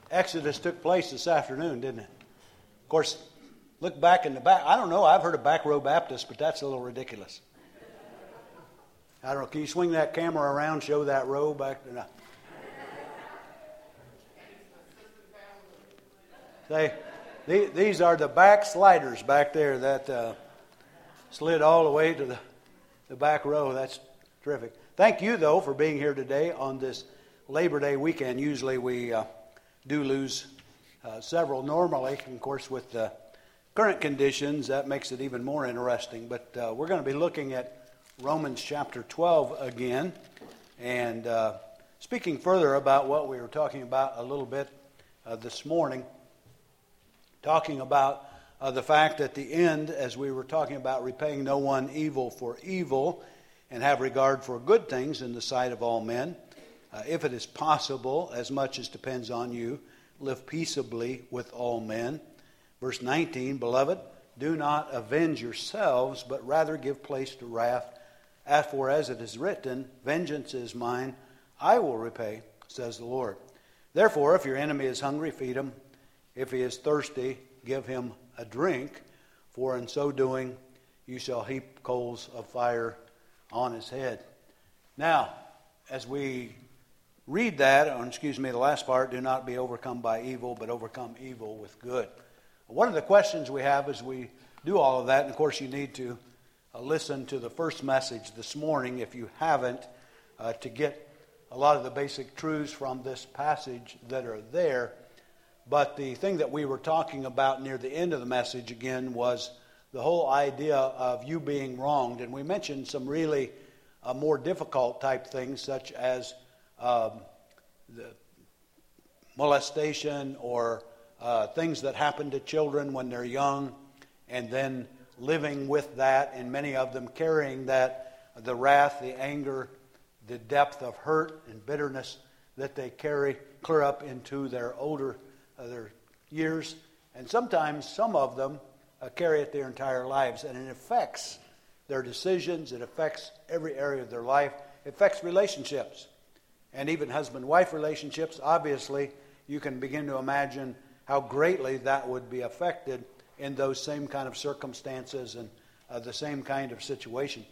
Exodus took place this afternoon, didn't it? Of course, look back in the back. I don't know. I've heard of back row Baptist, but that's a little ridiculous. I don't know. Can you swing that camera around, show that row back? No. These are the backsliders back there that slid all the way to the back row. That's terrific. Thank you, though, for being here today on this Labor Day weekend. Usually we do lose several normally. Of course, with the current conditions, that makes it even more interesting. But we're going to be looking at Romans chapter 12 again, and speaking further about what we were talking about a little bit this morning, talking about the fact at the end, as we were talking about repaying no one evil for evil, and have regard for good things in the sight of all men. If it is possible, as much as depends on you, live peaceably with all men. Verse 19, Beloved, do not avenge yourselves, but rather give place to wrath. For as it is written, Vengeance is mine, I will repay, says the Lord. Therefore, if your enemy is hungry, feed him. If he is thirsty, give him a drink. For in so doing, you shall heap coals of fire on his head. Now, as we read that, the last part, do not be overcome by evil, but overcome evil with good. One of the questions we have as we do all of that, and of course you need to listen to the first message this morning if you haven't, to get a lot of the basic truths from this passage that are there. But the thing that we were talking about near the end of the message again was the whole idea of you being wronged. And we mentioned some really more difficult type things, such as the molestation or things that happen to children when they're young, and then living with that, and many of them carrying that, the wrath, the anger, the depth of hurt and bitterness that they carry clear up into their older their years. And sometimes some of them carry it their entire lives, and it affects their decisions. It affects every area of their life. It affects relationships, and even husband-wife relationships. Obviously, you can begin to imagine how greatly that would be affected in those same kind of circumstances and the same kind of situation.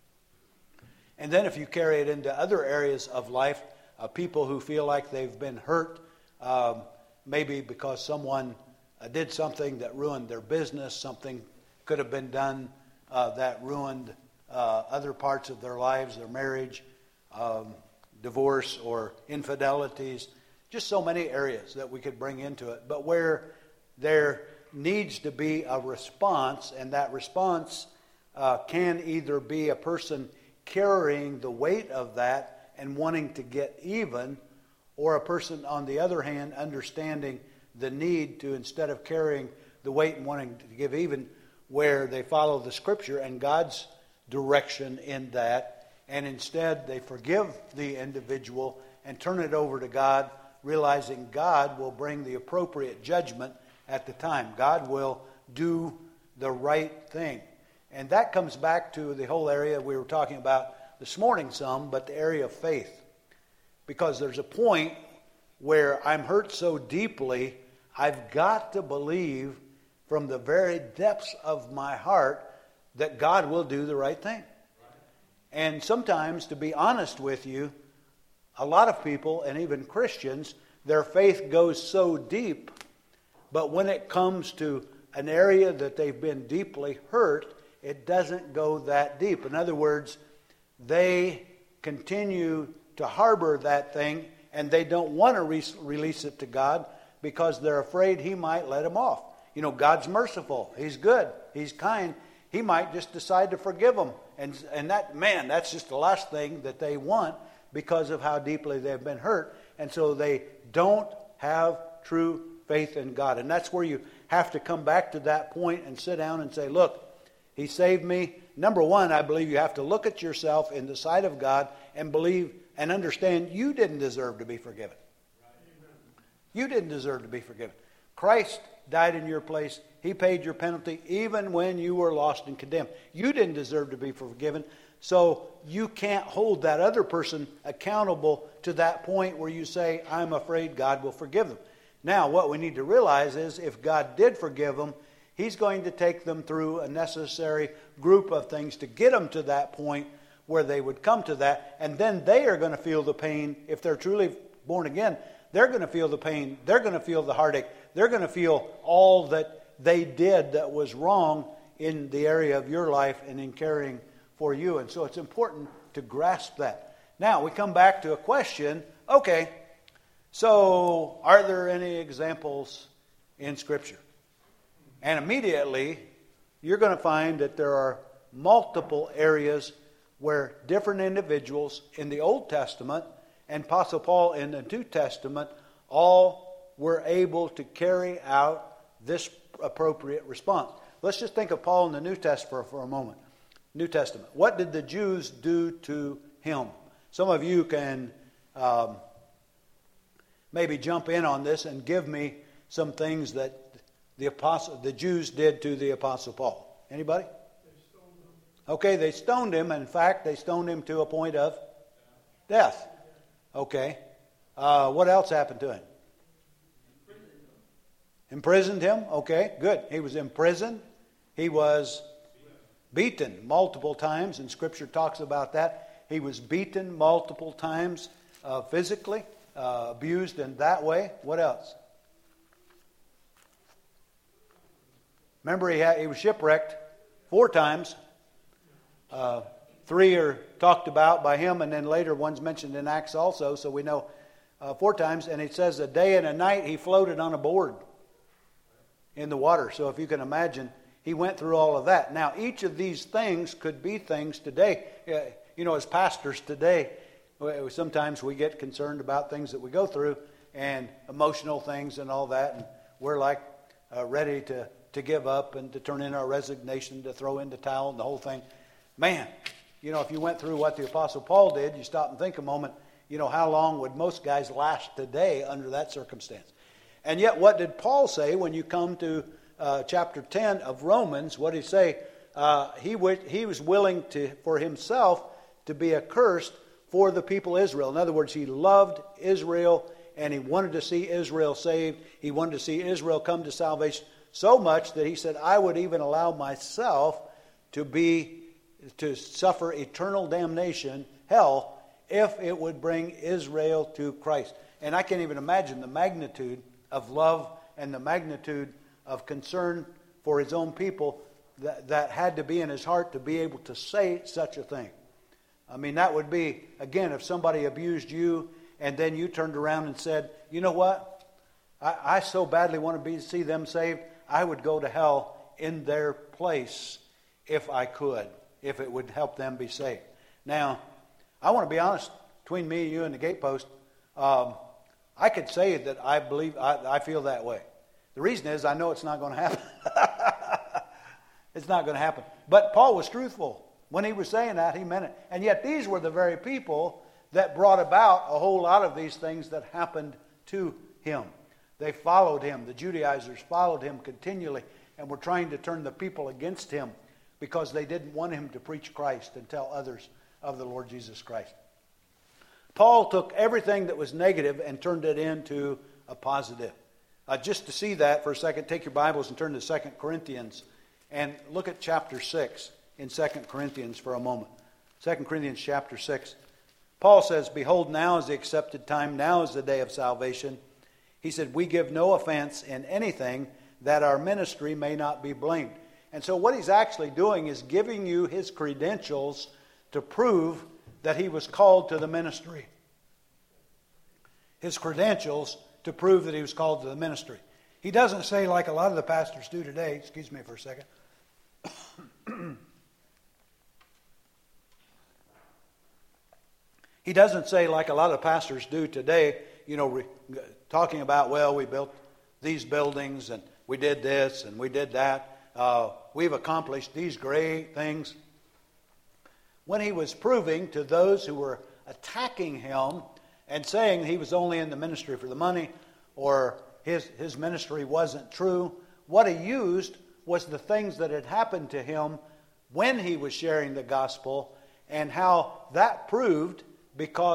And then if you carry it into other areas of life, people who feel like they've been hurt, maybe because someone did something that ruined their business, something could have been done that ruined other parts of their lives, their marriage, divorce or infidelities, just so many areas that we could bring into it. But where there needs to be a response, and that response can either be a person carrying the weight of that and wanting to get even, or a person, on the other hand, understanding the need to, instead of carrying the weight and wanting to give even, where they follow the Scripture and God's direction in that, and instead they forgive the individual and turn it over to God, realizing God will bring the appropriate judgment at the time. God will do the right thing. And that comes back to the whole area we were talking about this morning some, but the area of faith. Because there's a point where I'm hurt so deeply, I've got to believe from the very depths of my heart that God will do the right thing. And sometimes, to be honest with you, a lot of people, and even Christians, their faith goes so deep, but when it comes to an area that they've been deeply hurt, it doesn't go that deep. In other words, they continue to harbor that thing, and they don't want to release it to God because they're afraid He might let them off. You know, God's merciful. He's good. He's kind. He might just decide to forgive them. And that's just the last thing that they want because of how deeply they've been hurt. And so they don't have true faith in God. And that's where you have to come back to that point and sit down and say, look, He saved me. Number one, I believe you have to look at yourself in the sight of God and believe and understand you didn't deserve to be forgiven. You didn't deserve to be forgiven. Christ died in your place. He paid your penalty even when you were lost and condemned. You didn't deserve to be forgiven. So you can't hold that other person accountable to that point where you say, I'm afraid God will forgive them. Now, what we need to realize is if God did forgive them, He's going to take them through a necessary group of things to get them to that point where they would come to that. And then they are going to feel the pain. If they're truly born again, they're going to feel the pain. They're going to feel the heartache. They're going to feel all that they did that was wrong in the area of your life and in caring for you. And so it's important to grasp that. Now, we come back to a question. Okay, so are there any examples in Scripture? And immediately, you're going to find that there are multiple areas where different individuals in the Old Testament and Apostle Paul in the New Testament all were able to carry out this appropriate response. Let's just think of Paul in the New Testament for a moment. New Testament. What did the Jews do to him? Some of you can maybe jump in on this and give me some things that the Jews did to the Apostle Paul. Anybody? They stoned him. Okay, they stoned him. In fact, they stoned him to a point of death. Okay. What else happened to him? Imprisoned him. Okay, good. He was imprisoned. He was beaten multiple times, and Scripture talks about that. He was beaten multiple times physically, abused in that way. What else? Remember, he was shipwrecked 4 times. 3 are talked about by him, and then later one's mentioned in Acts also, so we know 4 times. And it says a day and a night he floated on a board in the water. So if you can imagine, he went through all of that. Now, each of these things could be things today. As pastors today, sometimes we get concerned about things that we go through and emotional things and all that, and we're like ready to give up and to turn in our resignation, to throw in the towel and the whole thing. Man, if you went through what the Apostle Paul did, you stop and think a moment, how long would most guys last today under that circumstance? And yet, what did Paul say when you come to chapter 10 of Romans? What did he say? He was willing for himself to be accursed for the people of Israel. In other words, he loved Israel and he wanted to see Israel saved. He wanted to see Israel come to salvation so much that he said, I would even allow myself to suffer eternal damnation, hell, if it would bring Israel to Christ. And I can't even imagine the magnitude of love and the magnitude of concern for his own people that had to be in his heart to be able to say such a thing. I mean, that would be, again, if somebody abused you and then you turned around and said, you know what? I so badly want to see them saved, I would go to hell in their place if I could, if it would help them be saved. Now, I want to be honest, between me, you, and the gatepost, I could say that I feel that way. The reason is I know it's not going to happen. It's not going to happen. But Paul was truthful. When he was saying that, he meant it. And yet these were the very people that brought about a whole lot of these things that happened to him. They followed him. The Judaizers followed him continually and were trying to turn the people against him because they didn't want him to preach Christ and tell others of the Lord Jesus Christ. Paul took everything that was negative and turned it into a positive. Just to see that for a second, take your Bibles and turn to 2 Corinthians and look at chapter 6 in 2 Corinthians for a moment. 2 Corinthians chapter 6. Paul says, behold, now is the accepted time, now is the day of salvation. He said, we give no offense in anything that our ministry may not be blamed. And so what he's actually doing is giving you his credentials to prove that he was called to the ministry. His credentials to prove that he was called to the ministry. He doesn't say like a lot of the pastors do today. Excuse me for a second. He doesn't say like a lot of pastors do today, talking about, well, we built these buildings and we did this and we did that. We've accomplished these great things. When he was proving to those who were attacking him and saying he was only in the ministry for the money or his ministry wasn't true, what he used was the things that had happened to him when he was sharing the gospel and how that proved because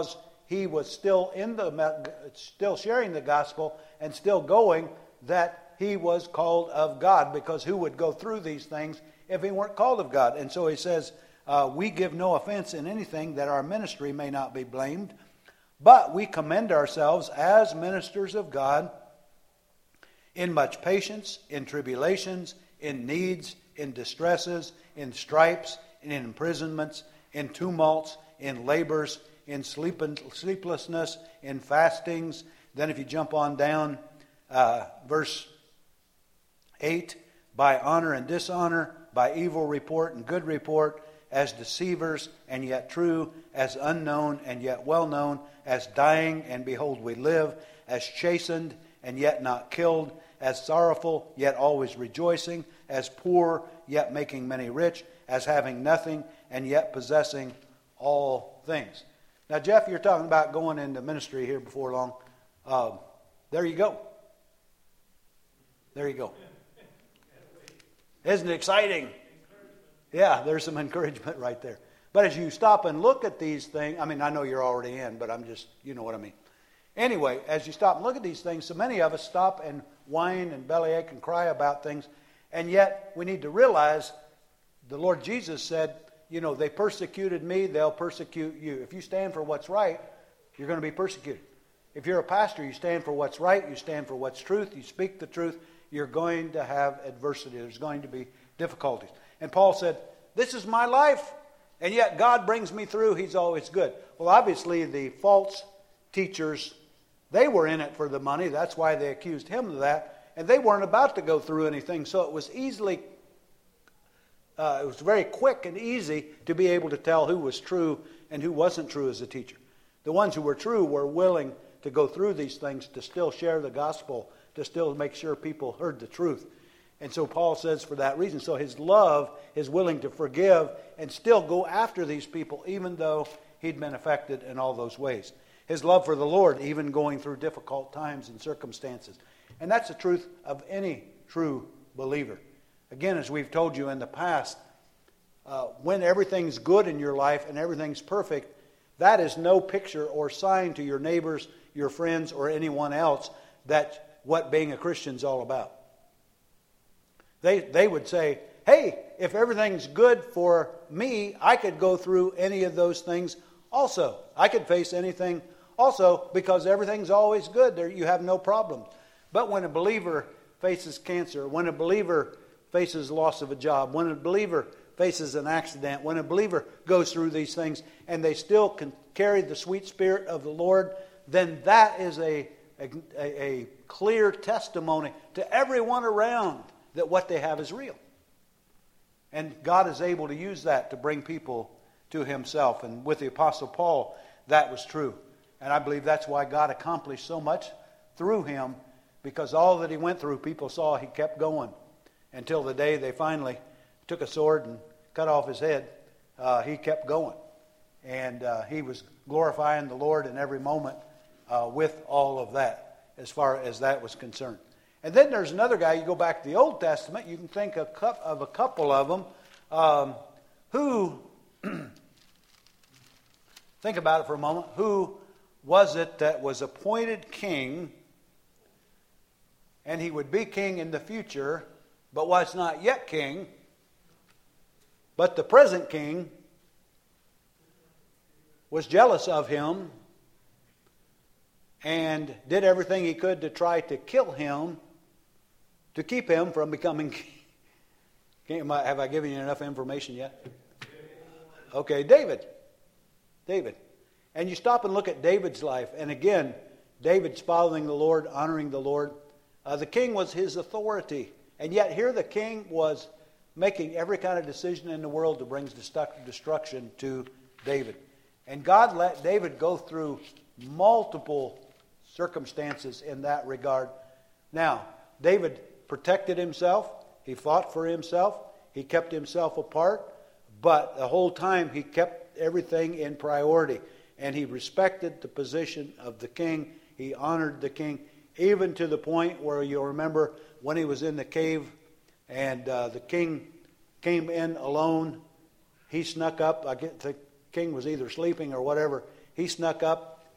he was still still sharing the gospel and still going, that he was called of God, because who would go through these things if he weren't called of God? And so he says, we give no offense in anything, that our ministry may not be blamed, but we commend ourselves as ministers of God in much patience, in tribulations, in needs, in distresses, in stripes, in imprisonments, in tumults, in labors, in sleeplessness, in fastings. Then if you jump on down, verse 8, by honor and dishonor, by evil report and good report, as deceivers and yet true, as unknown and yet well known, as dying and behold we live, as chastened and yet not killed, as sorrowful yet always rejoicing, as poor yet making many rich, as having nothing and yet possessing all things. Now, Jeff, you're talking about going into ministry here before long. There you go. There you go. Isn't it exciting? Yeah, there's some encouragement right there. But as you stop and look at these things, I mean, I know you're already in, but I'm just, you know what I mean. Anyway, as you stop and look at these things, so many of us stop and whine and bellyache and cry about things, and yet we need to realize the Lord Jesus said, you know, they persecuted me, they'll persecute you. If you stand for what's right, you're going to be persecuted. If you're a pastor, you stand for what's right, you stand for what's truth, you speak the truth, you're going to have adversity. There's going to be difficulties. And Paul said, this is my life, and yet God brings me through. He's always good. Well, obviously, the false teachers, they were in it for the money. That's why they accused him of that. And they weren't about to go through anything. So it was very quick and easy to be able to tell who was true and who wasn't true as a teacher. The ones who were true were willing to go through these things, to still share the gospel, to still make sure people heard the truth. And so Paul says for that reason. So his love is willing to forgive and still go after these people, even though he'd been affected in all those ways. His love for the Lord, even going through difficult times and circumstances. And that's the truth of any true believer. Again, as we've told you in the past, when everything's good in your life and everything's perfect, that is no picture or sign to your neighbors, your friends, or anyone else that what being a Christian's all about. They would say, hey, if everything's good for me, I could go through any of those things also. I could face anything also because everything's always good. There, you have no problem. But when a believer faces cancer, when a believer faces loss of a job, when a believer faces an accident, when a believer goes through these things and they still can carry the sweet spirit of the Lord, then that is a clear testimony to everyone around that what they have is real. And God is able to use that to bring people to himself. And with the Apostle Paul, that was true. And I believe that's why God accomplished so much through him, because all that he went through, people saw he kept going until the day they finally took a sword and cut off his head. He kept going. And he was glorifying the Lord in every moment with all of that, as far as that was concerned. And then there's another guy, you go back to the Old Testament, you can think of a couple of them who, think about it for a moment, who was it that was appointed king, and he would be king in the future, but was not yet king, but the present king was jealous of him and did everything he could to try to kill him, to keep him from becoming king. Have I given you enough information yet? Okay, David. And you stop and look at David's life, and again, David's following the Lord, honoring the Lord. The king was his authority, and yet here the king was making every kind of decision in the world to bring destruction to David. And God let David go through multiple circumstances in that regard. Now, David protected himself. He fought for himself. He kept himself apart. But the whole time he kept everything in priority. And he respected the position of the king. He honored the king, even to the point where you'll remember when he was in the cave and the king came in alone. He snuck up. I guess the king was either sleeping or whatever. He snuck up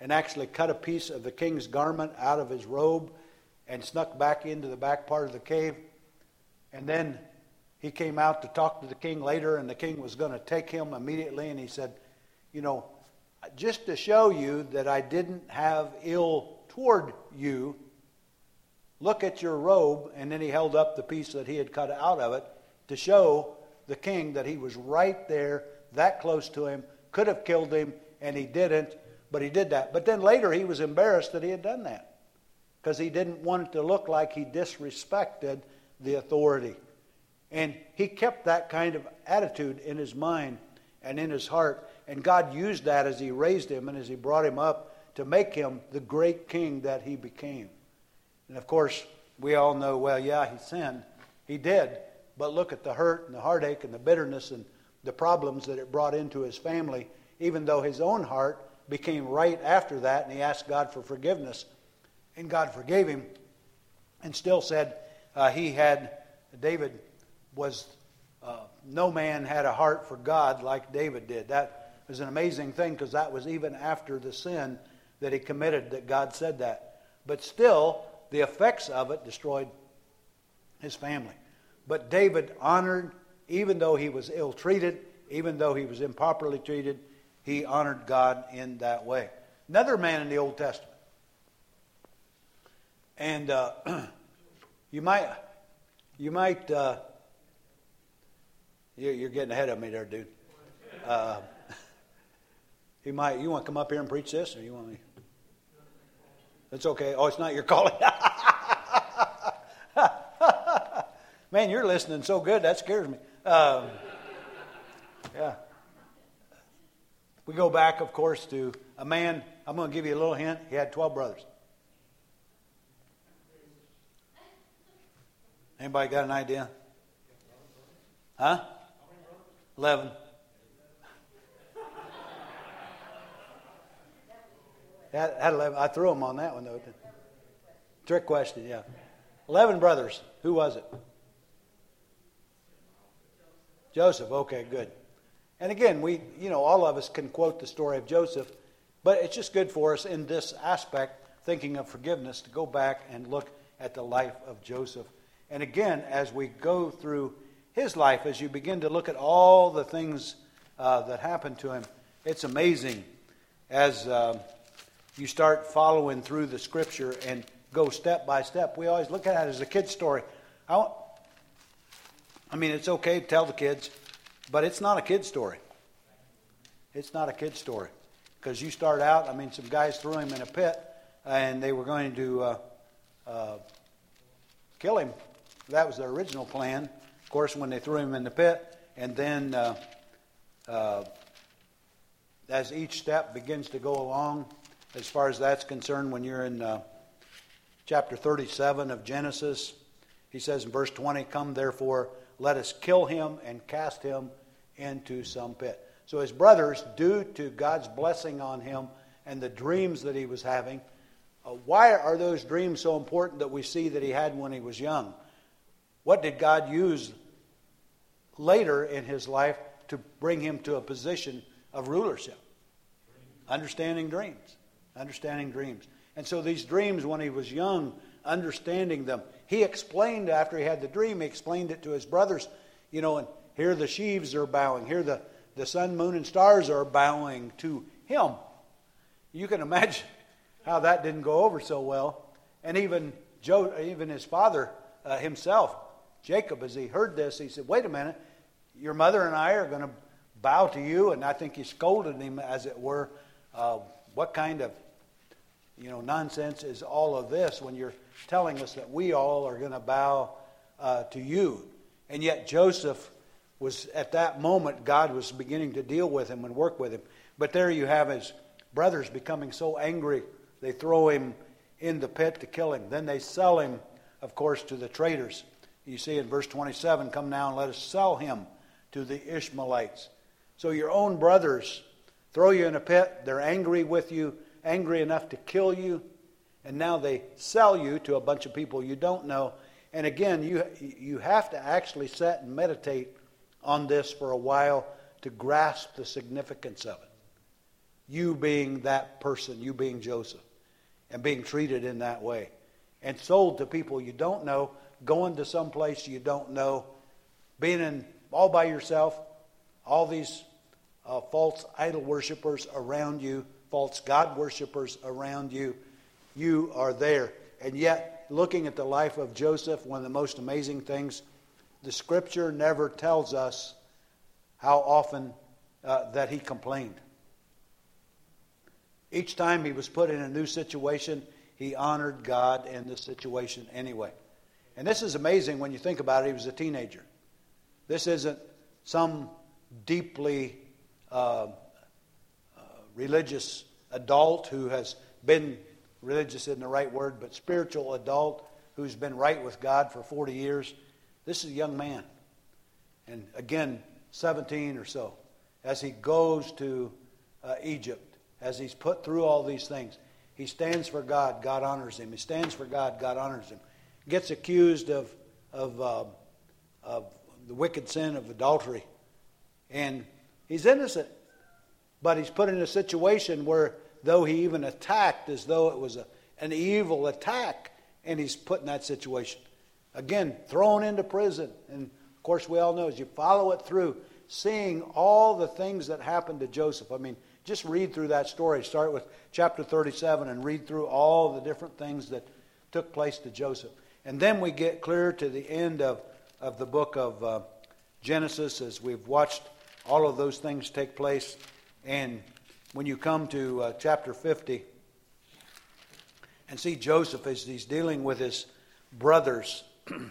and actually cut a piece of the king's garment out of his robe and snuck back into the back part of the cave. And then he came out to talk to the king later, and the king was going to take him immediately. And he said, just to show you that I didn't have ill toward you, look at your robe. And then he held up the piece that he had cut out of it to show the king that he was right there, that close to him, could have killed him, and he didn't, but he did that. But then later he was embarrassed that he had done that because he didn't want it to look like he disrespected the authority. And he kept that kind of attitude in his mind and in his heart. And God used that as he raised him and as he brought him up to make him the great king that he became. And of course, we all know, well, yeah, he sinned. He did. But look at the hurt and the heartache and the bitterness and the problems that it brought into his family, even though his own heart became right after that, and he asked God for forgiveness. And God forgave him and still said David was, no man had a heart for God like David did. That was an amazing thing because that was even after the sin that he committed that God said that. But still, the effects of it destroyed his family. But David honored, even though he was ill-treated, even though he was improperly treated, he honored God in that way. Another man in the Old Testament. And you might, you're getting ahead of me there, dude. You want to come up here and preach this, or you want me? It's okay. Oh, it's not your calling. Man, you're listening so good, that scares me. Yeah. We go back, of course, to a man. I'm going to give you a little hint. He had 12 brothers. Anybody got an idea? Huh? 11. Had 11. I threw him on that one, though. Trick question, yeah. 11 brothers. Who was it? Joseph. Okay, good. And again, all of us can quote the story of Joseph, but it's just good for us in this aspect, thinking of forgiveness, to go back and look at the life of Joseph. And again, as we go through his life, as you begin to look at all the things that happened to him, it's amazing as you start following through the Scripture and go step by step. We always look at it as a kid's story. It's okay to tell the kids, but it's not a kid's story. It's not a kid's story. Because you start out, some guys threw him in a pit, and they were going to kill him. That was their original plan. Of course, when they threw him in the pit, and then as each step begins to go along, as far as that's concerned, when you're in chapter 37 of Genesis, he says in verse 20, "Come therefore, let us kill him and cast him into some pit." So his brothers, due to God's blessing on him and the dreams that he was having, why are those dreams so important that we see that he had when he was young? What did God use later in his life to bring him to a position of rulership? Understanding dreams. Understanding dreams. And so these dreams, when he was young, understanding them, he explained after he had the dream, he explained it to his brothers, and here the sheaves are bowing, here the sun, moon, and stars are bowing to him. You can imagine how that didn't go over so well. And even his father himself, Jacob, as he heard this, he said, "Wait a minute, your mother and I are going to bow to you." And I think he scolded him, as it were. What kind of nonsense is all of this when you're telling us that we all are going to bow to you? And yet Joseph was, at that moment, God was beginning to deal with him and work with him. But there you have his brothers becoming so angry, they throw him in the pit to kill him. Then they sell him, of course, to the traders. You see in verse 27, "Come now and let us sell him to the Ishmaelites." So your own brothers throw you in a pit. They're angry with you, angry enough to kill you. And now they sell you to a bunch of people you don't know. And again, you have to actually sit and meditate on this for a while to grasp the significance of it. you being that person, you being Joseph, and being treated in that way, and sold to people you don't know, going to some place you don't know, being all by yourself, all these false idol worshipers around you, false God worshipers around you. You are there. And yet, looking at the life of Joseph, one of the most amazing things, the Scripture never tells us how often that he complained. Each time he was put in a new situation, he honored God in the situation anyway. And this is amazing when you think about it. He was a teenager. This isn't some deeply religious adult who has been, religious isn't the right word, but spiritual adult who's been right with God for 40 years. This is a young man. And again, 17 or so. As he goes to Egypt, as he's put through all these things, he stands for God, God honors him. He stands for God, God honors him. Gets accused of the wicked sin of adultery. And he's innocent. But he's put in a situation where, though he even attacked as though it was an evil attack, and he's put in that situation. Again, thrown into prison. And of course, we all know as you follow it through, seeing all the things that happened to Joseph. I mean, just read through that story. Start with chapter 37 and read through all the different things that took place to Joseph. And then we get clear to the end of the book of Genesis as we've watched all of those things take place. And when you come to chapter 50 and see Joseph as he's dealing with his brothers,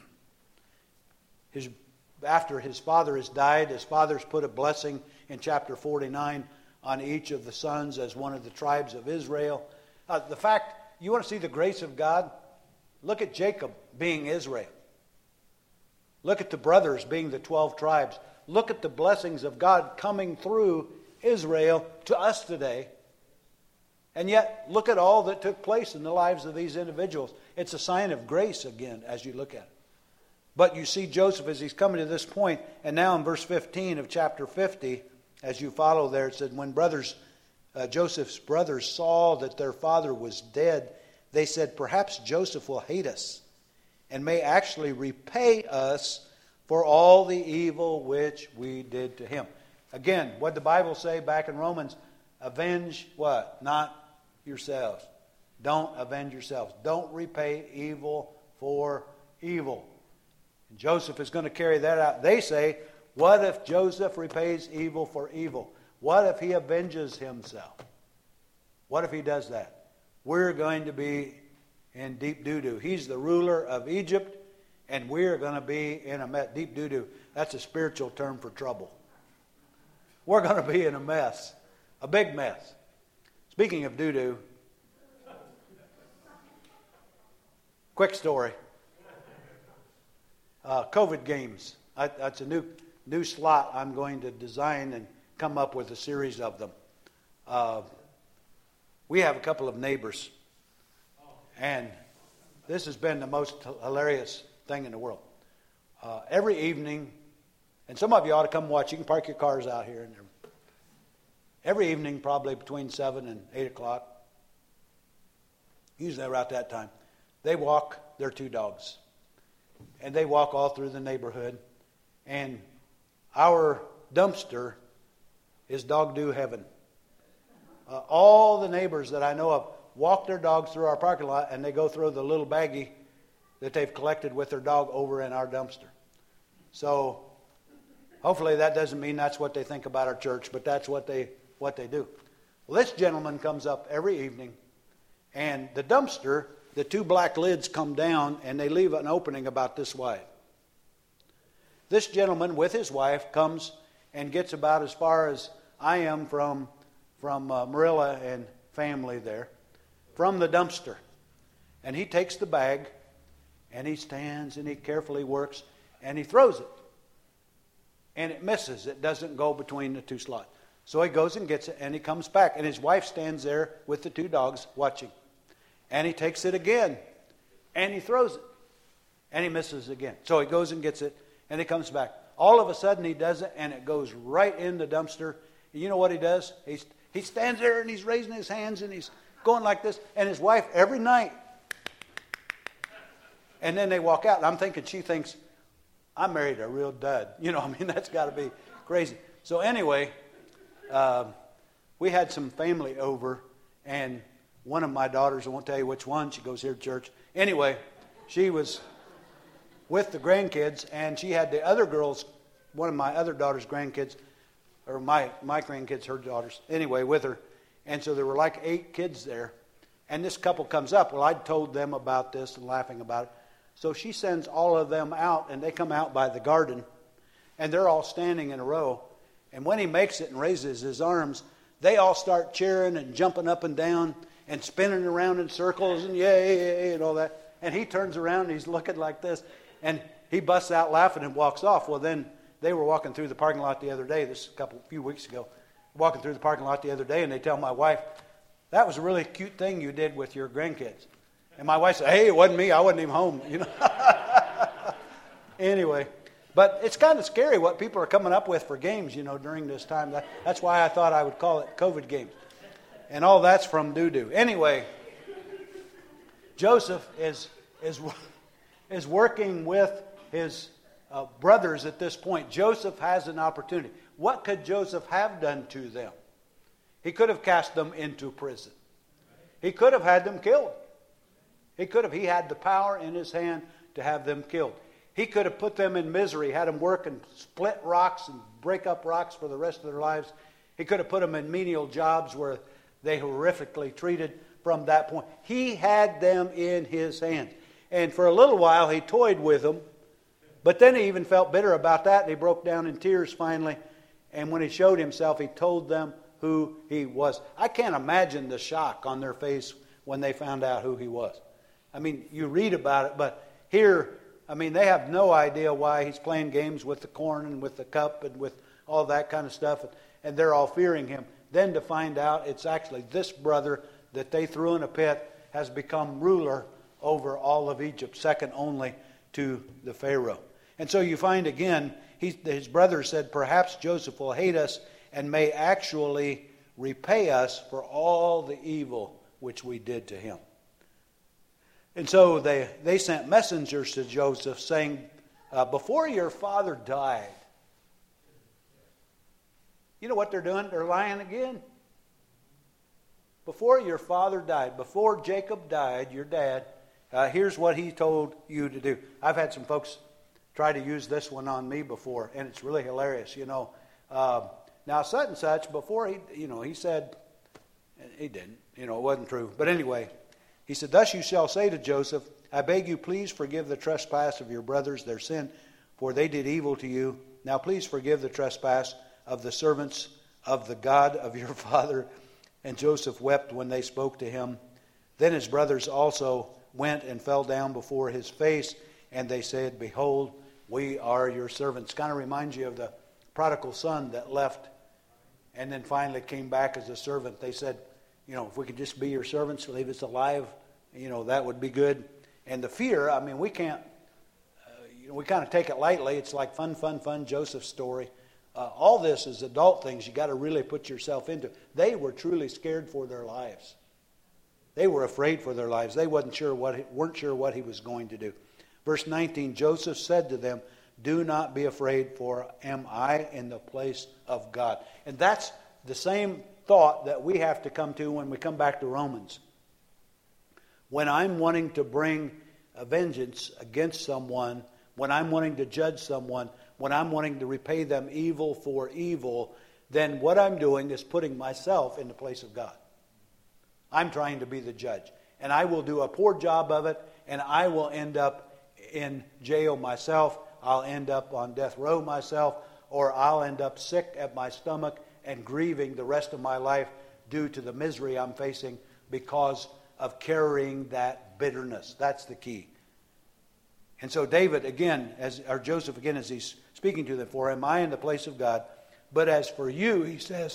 after his father has died, his father's put a blessing in chapter 49 on each of the sons as one of the tribes of Israel. The fact, you want to see the grace of God? Look at Jacob being Israel. Look at the brothers being the 12 tribes. Look at the blessings of God coming through Israel to us today. And yet, look at all that took place in the lives of these individuals. It's a sign of grace again as you look at it. But you see Joseph as he's coming to this point, and now in verse 15 of chapter 50, as you follow there, it said, when Joseph's brothers saw that their father was dead, they said, perhaps Joseph will hate us and may actually repay us for all the evil which we did to him. Again, what the Bible say back in Romans, avenge what? Not yourselves. Don't avenge yourselves. Don't repay evil for evil. And Joseph is going to carry that out. They say, what if Joseph repays evil for evil? What if he avenges himself? What if he does that? We're going to be in deep doo-doo. He's the ruler of Egypt, and we're going to be in a mess. Deep doo-doo, that's a spiritual term for trouble. We're going to be in a mess, a big mess. Speaking of doo-doo, quick story. COVID games. That's a new slot I'm going to design and come up with a series of them. We have a couple of neighbors, and this has been the most hilarious thing in the world. Every evening, and some of you ought to come watch. You can park your cars out here. And every evening, probably between 7 and 8 o'clock, usually around that time, they walk their two dogs. And they walk all through the neighborhood. And our dumpster is dog do heaven. All the neighbors that I know of walk their dogs through our parking lot, and they go throw the little baggie that they've collected with their dog over in our dumpster. So hopefully that doesn't mean that's what they think about our church, but that's what they do. Well, this gentleman comes up every evening, and the dumpster, the two black lids come down, and they leave an opening about this wide. This gentleman with his wife comes and gets about as far as I am from Marilla and family there, from the dumpster. And he takes the bag, and he stands, and he carefully works, and he throws it. And it misses. It doesn't go between the two slots. So he goes and gets it, and he comes back. And his wife stands there with the two dogs watching. And he takes it again, and he throws it. And he misses again. So he goes and gets it, and he comes back. All of a sudden he does it, and it goes right in the dumpster. And you know what he does? He stands there and he's raising his hands and he's going like this. And his wife, every night. And then they walk out. And I'm thinking, she thinks, I married a real dud. That's got to be crazy. So anyway, we had some family over. And one of my daughters, I won't tell you which one, she goes here to church. Anyway, she was with the grandkids. And she had the other girls, one of my other daughter's grandkids, or my grandkids, her daughters, anyway, with her. And so there were like 8 kids there. And this couple comes up. Well, I'd told them about this and laughing about it. So she sends all of them out, and they come out by the garden. And they're all standing in a row. And when he makes it and raises his arms, they all start cheering and jumping up and down and spinning around in circles and yay, yay, and all that. And he turns around and he's looking like this. And he busts out laughing and walks off. Well, then they were walking through the parking lot the other day, few weeks ago, walking through the parking lot the other day, and they tell my wife, that was a really cute thing you did with your grandkids. And my wife said, hey, it wasn't me. I wasn't even home. Anyway, but it's kind of scary what people are coming up with for games, during this time. That's why I thought I would call it COVID games. And all that's from doo-doo. Anyway, Joseph is working with his brothers at this point. Joseph has an opportunity. What could Joseph have done to them? He could have cast them into prison. He could have had them killed. He had the power in his hand to have them killed. He could have put them in misery, had them work and split rocks and break up rocks for the rest of their lives. He could have put them in menial jobs where they horrifically treated from that point. He had them in his hand. And for a little while he toyed with them, but then he even felt bitter about that, and he broke down in tears finally. And when he showed himself, he told them who he was. I can't imagine the shock on their face when they found out who he was. You read about it, but here, they have no idea why he's playing games with the corn and with the cup and with all that kind of stuff, and they're all fearing him. Then to find out it's actually this brother that they threw in a pit has become ruler over all of Egypt, second only to the Pharaoh. And so you find again, his brother said, perhaps Joseph will hate us and may actually repay us for all the evil which we did to him. And so they sent messengers to Joseph saying, before your father died, you know what they're doing? They're lying again. Before your father died, before Jacob died, your dad, here's what he told you to do. I've had some folks try to use this one on me before, and it's really hilarious. Now such and such, before he said, he didn't, it wasn't true. But anyway, he said, thus you shall say to Joseph, I beg you, please forgive the trespass of your brothers, their sin, for they did evil to you. Now please forgive the trespass of the servants of the God of your father. And Joseph wept when they spoke to him. Then his brothers also went and fell down before his face, and they said, behold, we are your servants. Kind of reminds you of the prodigal son that left and then finally came back as a servant. They said, if we could just be your servants, leave us alive, that would be good. And the fear, we can't, we kind of take it lightly. It's like fun, Joseph's story. All this is adult things you got to really put yourself into. They were truly scared for their lives. They were afraid for their lives. They weren't sure what he was going to do. Verse 19, Joseph said to them, do not be afraid, for am I in the place of God? And that's the same thought that we have to come to when we come back to Romans. When I'm wanting to bring a vengeance against someone, when I'm wanting to judge someone, when I'm wanting to repay them evil for evil, then what I'm doing is putting myself in the place of God. I'm trying to be the judge. And I will do a poor job of it, and I will end up in jail myself. I'll end up on death row myself, or I'll end up sick at my stomach and grieving the rest of my life due to the misery I'm facing because of carrying that bitterness. That's the key. And so David again, or Joseph again, as he's speaking to them, for am I in the place of God? But as for you, he says,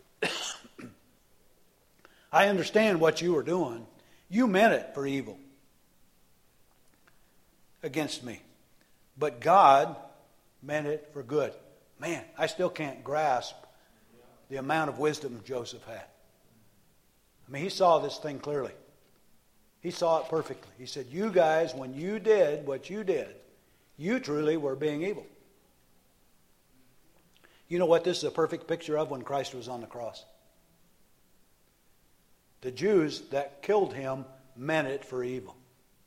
I understand what you were doing. You meant it for evil against me. But God meant it for good. Man, I still can't grasp the amount of wisdom Joseph had. I mean, he saw this thing clearly. He saw it perfectly. He said, you guys, when you did what you did, you truly were being evil. You know what this is a perfect picture of when Christ was on the cross? The Jews that killed him meant it for evil.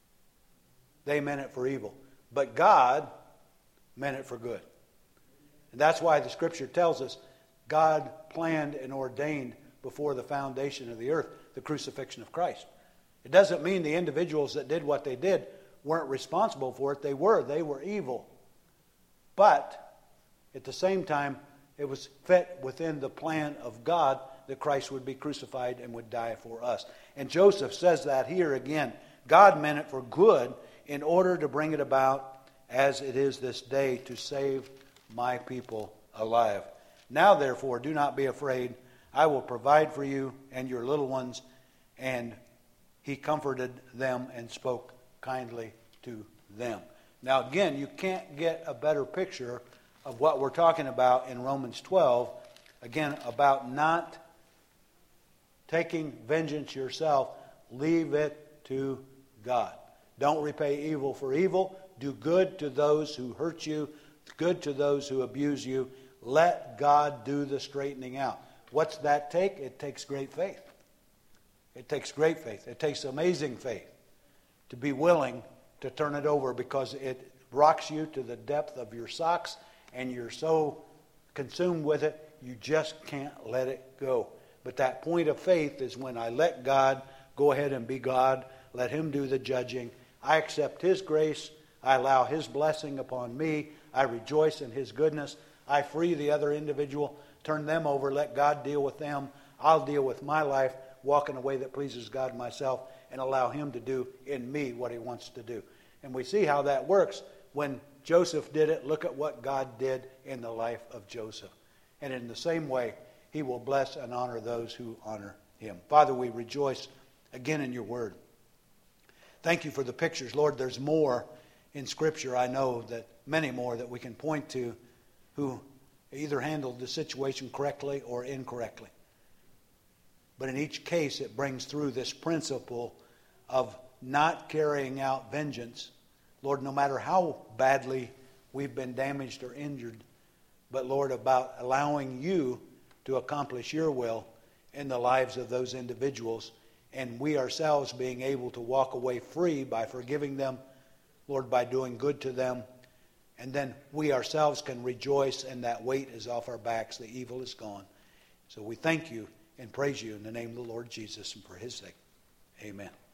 They meant it for evil. But God meant it for good. And that's why the Scripture tells us God planned and ordained before the foundation of the earth the crucifixion of Christ. It doesn't mean the individuals that did what they did weren't responsible for it. They were evil. But at the same time, it was fit within the plan of God that Christ would be crucified and would die for us. And Joseph says that here again. God meant it for good in order to bring it about as it is this day to save my people alive. Now therefore, do not be afraid. I will provide for you and your little ones. And he comforted them and spoke kindly to them. Now again, you can't get a better picture of what we're talking about in Romans 12. Again, about not taking vengeance yourself. Leave it to God. Don't repay evil for evil. Do good to those who hurt you. Good to those who abuse you. Let God do the straightening out. What's that take? It takes great faith. It takes great faith. It takes amazing faith to be willing to turn it over because it rocks you to the depth of your socks and you're so consumed with it, you just can't let it go. But that point of faith is when I let God go ahead and be God, let Him do the judging. I accept His grace. I allow His blessing upon me. I rejoice in His goodness. I free the other individual, turn them over, let God deal with them. I'll deal with my life, walk in a way that pleases God myself, and allow Him to do in me what He wants to do. And we see how that works. When Joseph did it, look at what God did in the life of Joseph. And in the same way, He will bless and honor those who honor Him. Father, we rejoice again in your word. Thank you for the pictures. Lord, there's more in Scripture, I know, that many more that we can point to who either handled the situation correctly or incorrectly. But in each case, it brings through this principle of not carrying out vengeance. Lord, no matter how badly we've been damaged or injured, but Lord, about allowing you to accomplish your will in the lives of those individuals, and we ourselves being able to walk away free by forgiving them, Lord, by doing good to them. And then we ourselves can rejoice, and that weight is off our backs. The evil is gone. So we thank you and praise you in the name of the Lord Jesus and for His sake. Amen.